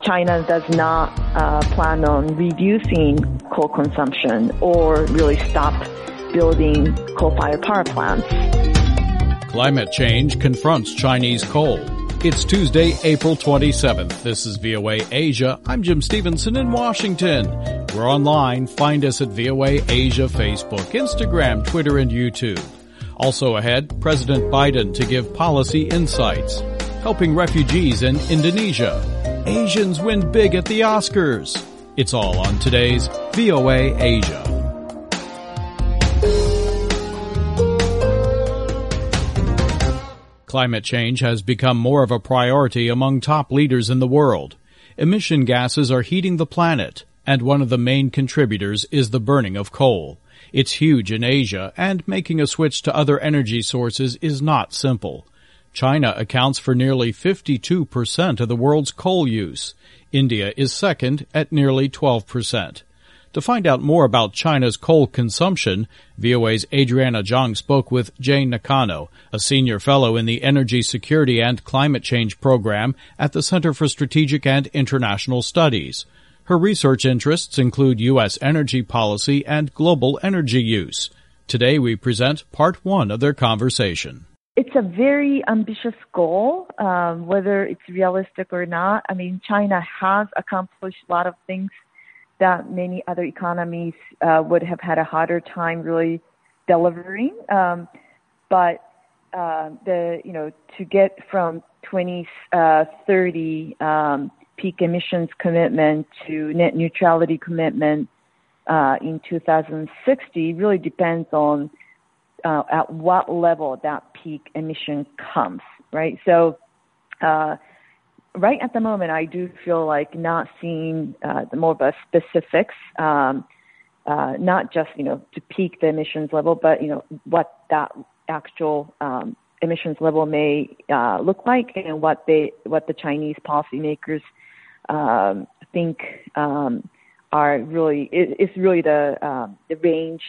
China does not plan on reducing coal consumption or really stop building coal-fired power plants. Climate change confronts Chinese coal. It's Tuesday, April 27th. This is VOA Asia. I'm Jim Stevenson in Washington. We're online. Find us at VOA Asia Facebook, Instagram, Twitter, and YouTube. Also ahead, President Biden to give policy insights. Helping refugees in Indonesia. Asians win big at the Oscars. It's all on today's VOA Asia. Climate change has become more of a priority among top leaders in the world. Emission gases are heating the planet, and one of the main contributors is the burning of coal. It's huge in Asia, and making a switch to other energy sources is not simple. China accounts for nearly 52% of the world's coal use. India is second at nearly 12%. To find out more about China's coal consumption, VOA's Adriana Zhang spoke with Jane Nakano, a senior fellow in the Energy Security and Climate Change Program at the Center for Strategic and International Studies. Her research interests include U.S. energy policy and global energy use. Today we present part one of their conversation. It's a very ambitious goal, whether it's realistic or not. I mean, China has accomplished a lot of things that many other economies would have had a harder time really delivering. But to get from 2030 peak emissions commitment to net neutrality commitment in 2060 really depends on at what level that peak emission comes, right? So right at the moment, I do feel like not seeing the more of a specifics, not just, to peak the emissions level, but, what that actual emissions level may look like and what the Chinese policymakers think are really, is really the range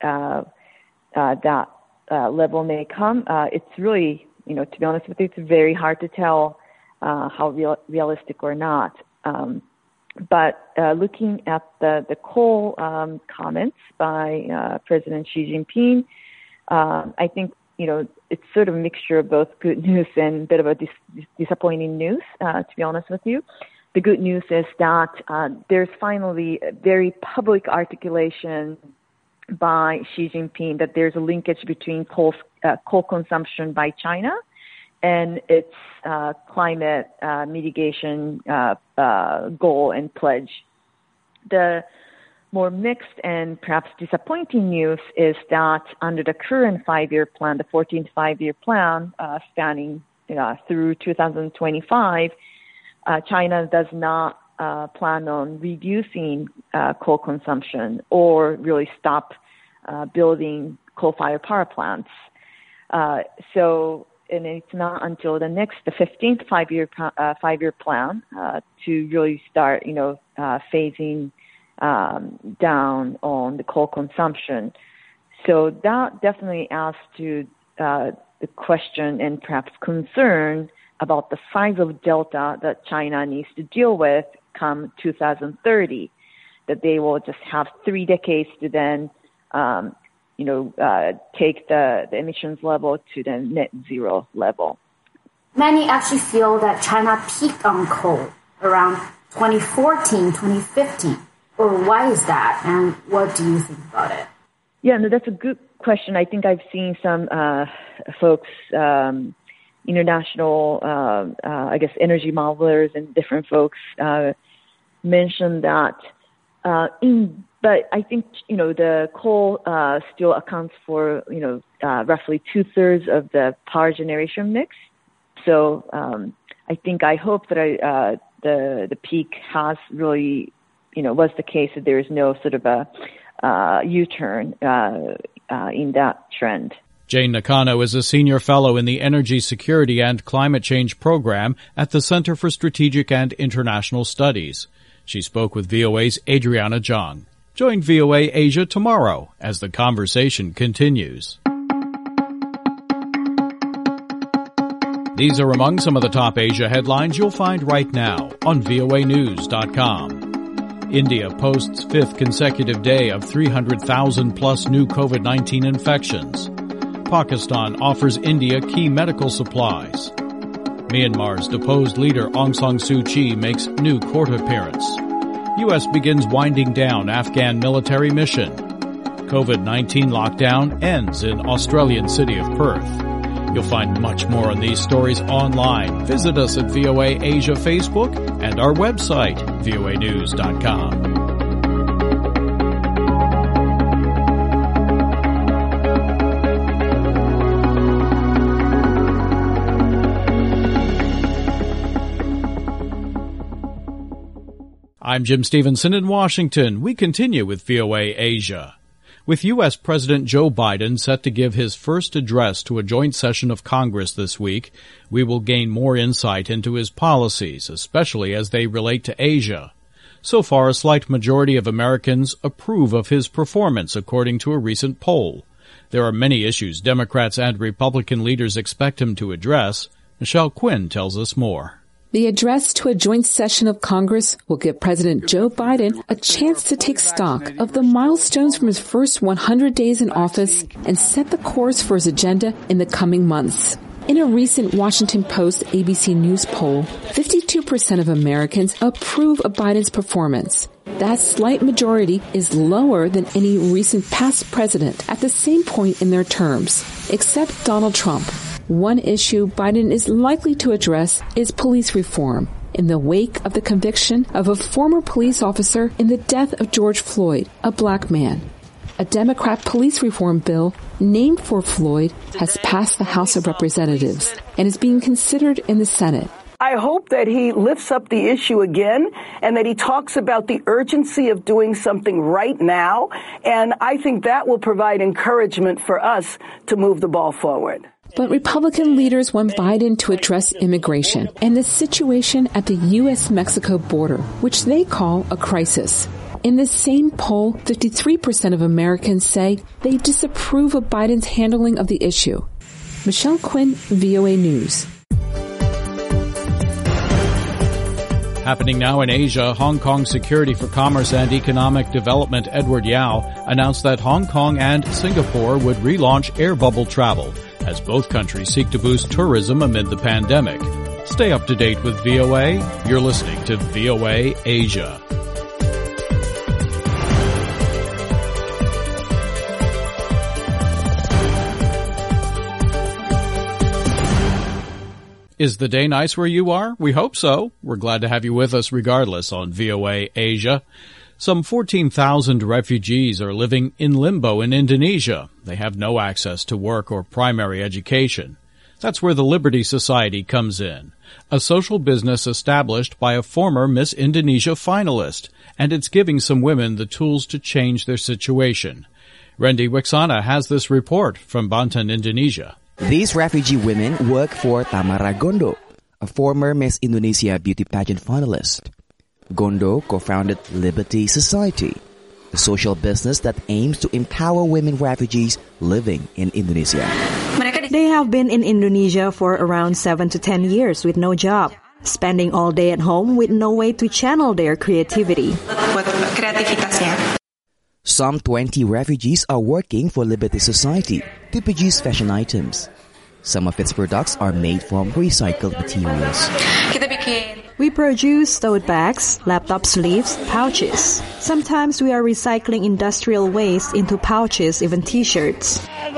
that level may come. It's really, to be honest with you, it's very hard to tell how realistic or not. But looking at the coal comments by President Xi Jinping, I think, it's sort of a mixture of both good news and a bit of a disappointing news, to be honest with you. The good news is that there's finally a very public articulation by Xi Jinping that there's a linkage between coal consumption by China and its climate mitigation goal and pledge. The more mixed and perhaps disappointing news is that under the current 5-year plan, the 14th 5-year plan spanning through 2025, China does not plan on reducing coal consumption or really stop building coal-fired power plants. And it's not until the 15th 5-year plan to really start, phasing down on the coal consumption. So that definitely adds to the question and perhaps concern about the size of delta that China needs to deal with come 2030, that they will just have 3 decades to then, take the emissions level to the net zero level. Many actually feel that China peaked on coal around 2014, 2015. Or why is that, and what do you think about it? Yeah, no, that's a good question. I think I've seen some folks, international, energy modelers and different folks mention that. But I think, the coal still accounts for, roughly 2/3 of the power generation mix. So I hope that the peak has really, was the case, that there is no sort of a U-turn in that trend. Jane Nakano is a senior fellow in the Energy Security and Climate Change Program at the Center for Strategic and International Studies. She spoke with VOA's Adriana Zhang. Join VOA Asia tomorrow as the conversation continues. These are among some of the top Asia headlines you'll find right now on voanews.com. India posts fifth consecutive day of 300,000 plus new COVID-19 infections. Pakistan offers India key medical supplies. Myanmar's deposed leader Aung San Suu Kyi makes new court appearance. U.S. begins winding down Afghan military mission. COVID-19 lockdown ends in Australian city of Perth. You'll find much more on these stories online. Visit us at VOA Asia Facebook and our website, voanews.com. I'm Jim Stevenson in Washington. We continue with VOA Asia. With U.S. President Joe Biden set to give his first address to a joint session of Congress this week, we will gain more insight into his policies, especially as they relate to Asia. So far, a slight majority of Americans approve of his performance, according to a recent poll. There are many issues Democrats and Republican leaders expect him to address. Michelle Quinn tells us more. The address to a joint session of Congress will give President Joe Biden a chance to take stock of the milestones from his first 100 days in office and set the course for his agenda in the coming months. In a recent Washington Post ABC News poll, 52% of Americans approve of Biden's performance. That slight majority is lower than any recent past president at the same point in their terms, except Donald Trump. One issue Biden is likely to address is police reform in the wake of the conviction of a former police officer in the death of George Floyd, a black man. A Democrat police reform bill named for Floyd has passed the House of Representatives and is being considered in the Senate. I hope that he lifts up the issue again and that he talks about the urgency of doing something right now. And I think that will provide encouragement for us to move the ball forward. But Republican leaders want Biden to address immigration and the situation at the U.S.-Mexico border, which they call a crisis. In the same poll, 53% of Americans say they disapprove of Biden's handling of the issue. Michelle Quinn, VOA News. Happening now in Asia, Hong Kong Security for Commerce and Economic Development Edward Yao announced that Hong Kong and Singapore would relaunch air bubble travel as both countries seek to boost tourism amid the pandemic. Stay up to date with VOA. You're listening to VOA Asia. Is the day nice where you are? We hope so. We're glad to have you with us regardless on VOA Asia. Some 14,000 refugees are living in limbo in Indonesia. They have no access to work or primary education. That's where the Liberty Society comes in, a social business established by a former Miss Indonesia finalist, and it's giving some women the tools to change their situation. Randy Wiksana has this report from Banten, Indonesia. These refugee women work for Tamara Gondo, a former Miss Indonesia beauty pageant finalist. Gondo co-founded Liberty Society, a social business that aims to empower women refugees living in Indonesia. They have been in Indonesia for around 7 to 10 years with no job, spending all day at home with no way to channel their creativity. Some 20 refugees are working for Liberty Society to produce fashion items. Some of its products are made from recycled materials. We produce tote bags, laptop sleeves, pouches. Sometimes we are recycling industrial waste into pouches, even t-shirts.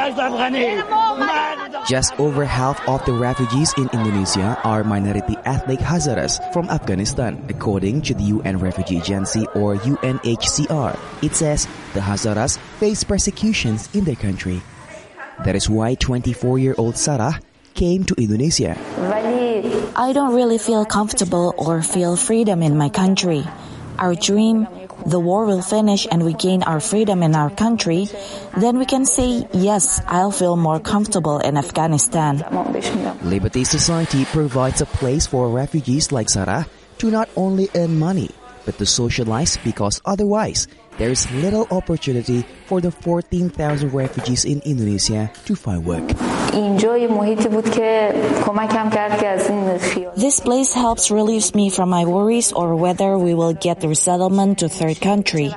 Just over half of the refugees in Indonesia are minority ethnic Hazaras from Afghanistan, according to the UN Refugee Agency or UNHCR. It says the Hazaras face persecutions in their country. That is why 24-year-old Sarah came to Indonesia. I don't really feel comfortable or feel freedom in my country. Our dream, the war will finish and we gain our freedom in our country, then we can say, yes, I'll feel more comfortable in Afghanistan. Liberty Society provides a place for refugees like Sarah to not only earn money, but to socialize, because otherwise there is little opportunity for the 14,000 refugees in Indonesia to find work. This place helps relieve me from my worries or whether we will get the resettlement to third country.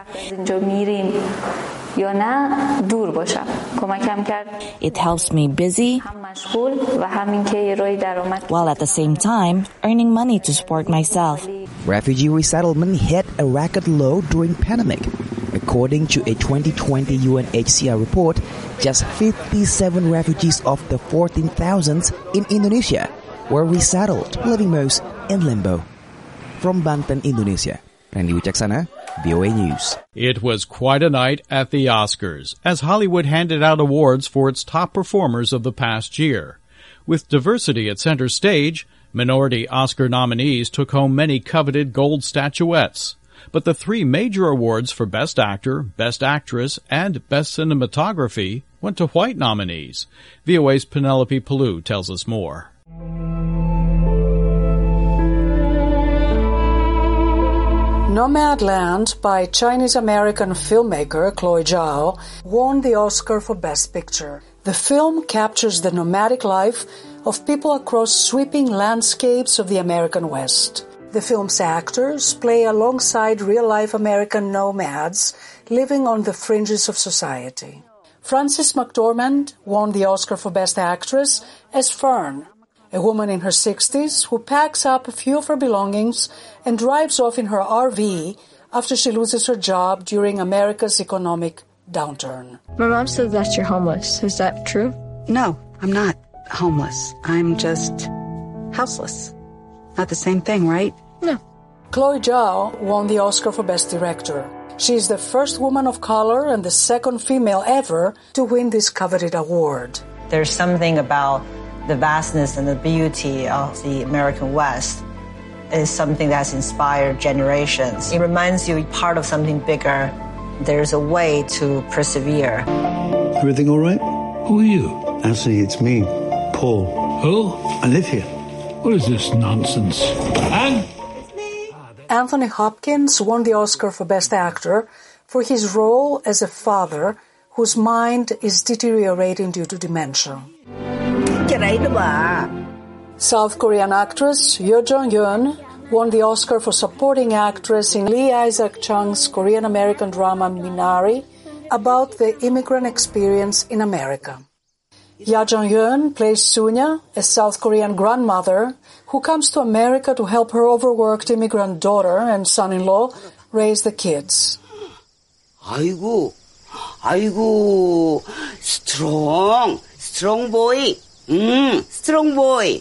It helps me busy while at the same time earning money to support myself. Refugee resettlement hit a record low during pandemic. According to a 2020 UNHCR report, just 57 refugees of the 14,000 in Indonesia were resettled, living most in limbo. From Banten, Indonesia, Randy Wicaksana, VOA News. It was quite a night at the Oscars, as Hollywood handed out awards for its top performers of the past year. With diversity at center stage, minority Oscar nominees took home many coveted gold statuettes. But the three major awards for Best Actor, Best Actress, and Best Cinematography went to white nominees. VOA's Penelope Pellew tells us more. Nomadland by Chinese-American filmmaker Chloe Zhao won the Oscar for Best Picture. The film captures the nomadic life of people across sweeping landscapes of the American West. The film's actors play alongside real-life American nomads living on the fringes of society. Frances McDormand won the Oscar for Best Actress as Fern, a woman in her 60s who packs up a few of her belongings and drives off in her RV after she loses her job during America's economic downturn. My mom says that you're homeless. Is that true? No, I'm not homeless. I'm just houseless. Not the same thing, right? No. Chloe Zhao won the Oscar for Best Director. She is the first woman of color and the second female ever to win this coveted award. There's something about the vastness and the beauty of the American West is something that's inspired generations. It reminds you part of something bigger. There's a way to persevere. Everything all right? Who are you? Actually, it's me, Paul. Who? I live here. What is this nonsense? And? Anthony Hopkins won the Oscar for Best Actor for his role as a father whose mind is deteriorating due to dementia. South Korean actress Yoo Jong-yeon won the Oscar for supporting actress in Lee Isaac Chung's Korean-American drama Minari about the immigrant experience in America. Ya Jong-yeon plays Sunya, a South Korean grandmother who comes to America to help her overworked immigrant daughter and son-in-law raise the kids. 아이고, strong boy. strong boy.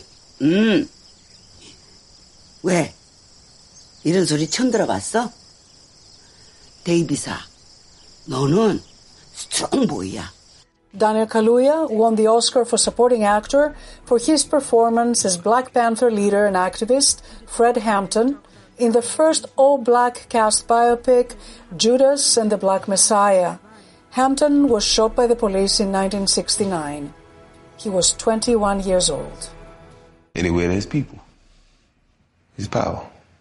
왜? 이런 소리 처음 들어봤어? 데이비사, 너는 strong boy야. Daniel Kaluuya won the Oscar for supporting actor for his performance as Black Panther leader and activist Fred Hampton in the first all-black cast biopic Judas and the Black Messiah. Hampton was shot by the police in 1969. He was 21 years old. Anywhere there's people, there's power.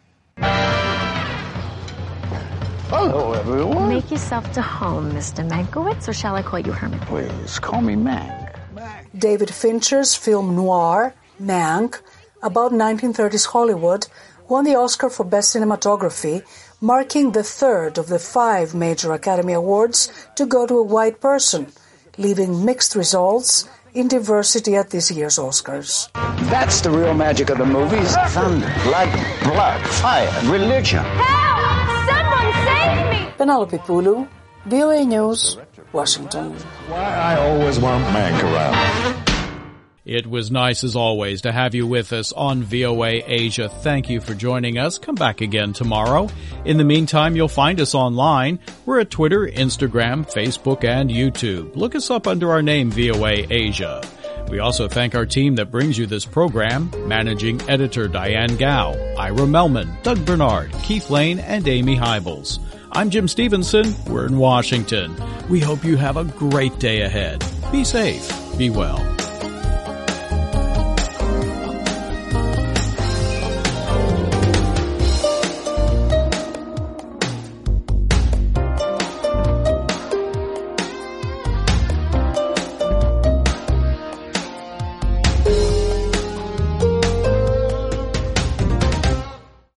Hello, everyone. Make yourself to home, Mr. Mankiewicz, or shall I call you Herman? Please, call me Mank. David Fincher's film noir, Mank, about 1930s Hollywood, won the Oscar for Best Cinematography, marking the third of the 5 major Academy Awards to go to a white person, leaving mixed results in diversity at this year's Oscars. That's the real magic of the movies. Thunder, blood, fire, religion. Help! Someone save me! Penelope Pellew, VOA News, Washington. Why I always want Mank around. It was nice as always to have you with us on VOA Asia. Thank you for joining us. Come back again tomorrow. In the meantime, you'll find us online. We're at Twitter, Instagram, Facebook, and YouTube. Look us up under our name, VOA Asia. We also thank our team that brings you this program, Managing Editor Diane Gao, Ira Melman, Doug Bernard, Keith Lane, and Amy Hybels. I'm Jim Stevenson. We're in Washington. We hope you have a great day ahead. Be safe. Be well.